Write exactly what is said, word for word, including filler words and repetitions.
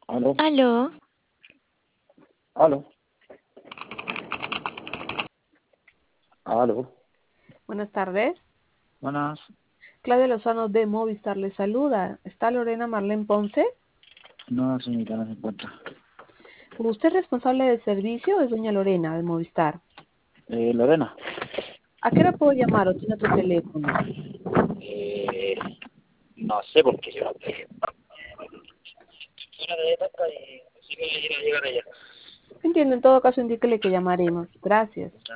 Aló, Aló, aló, aló. Buenas tardes. Buenas. Claudia Lozano de Movistar le saluda. ¿Está Lorena Marlene Ponce? No, señorita, no se encuentra. ¿Usted es responsable del servicio o es doña Lorena de Movistar? Eh, Lorena. ¿A qué hora puedo llamar o tiene otro teléfono? Eh, no sé por qué yo no te... Fuera de tanta y pensé que iba a llegar ella. Entiendo, en todo caso indíquele que llamaremos. Gracias.